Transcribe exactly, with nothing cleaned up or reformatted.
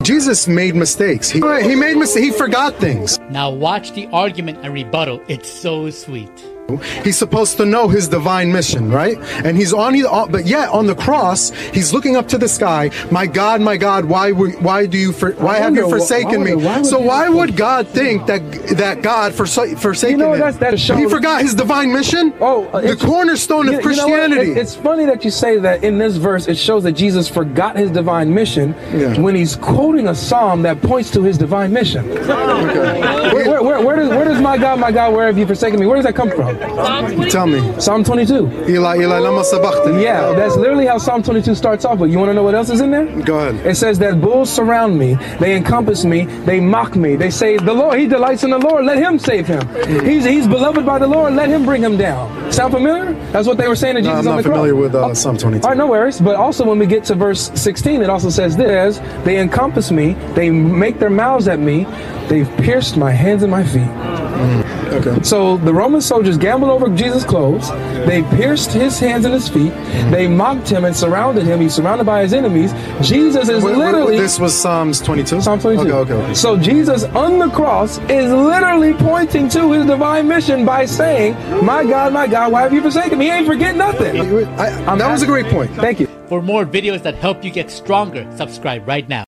Jesus made mistakes. He, he made mistakes. He forgot things. Now watch the argument and rebuttal. It's so sweet. He's supposed to know his divine mission, right? And he's on, but yet on the cross, he's looking up to the sky. My God, my God, why why do you for, why have you forsaken me? So why would God think that that God forsaken you know, him? That's, that's he forgot his divine mission. Oh, uh, the cornerstone of Christianity. You know, it, it's funny that you say that. In this verse, it shows that Jesus forgot his divine mission yeah. when he's quoting a psalm that points to his divine mission. Okay. Where, where, where, where does where does my God, my God, where have you forsaken me? Where does that come from? Tell me. Psalm twenty-two. Eli, Eli, lama sabachthani. Yeah, that's literally how Psalm twenty-two starts off. But you want to know what else is in there? Go ahead. It says that bulls surround me, they encompass me, they mock me. They say, the Lord, he delights in the Lord, let him save him. Mm. He's he's beloved by the Lord, let him bring him down. Sound familiar? That's what they were saying to Jesus no, on the cross. I'm not familiar with uh, Psalm twenty-two. All right, no worries. But also when we get to verse sixteen, it also says this, they encompass me, they make their mouths at me, they've pierced my hands and my feet. Mm. Okay. So the Roman soldiers gambled over Jesus' clothes. They pierced his hands and his feet. Mm-hmm. They mocked him and surrounded him. He's surrounded by his enemies. Jesus is wait, literally... Wait, this was Psalms twenty-two? Psalm twenty-two. Okay, okay, okay. So Jesus on the cross is literally pointing to his divine mission by saying, my God, my God, why have you forsaken me? He ain't forget nothing. I, I, that was a great point. Thank you. For more videos that help you get stronger, subscribe right now.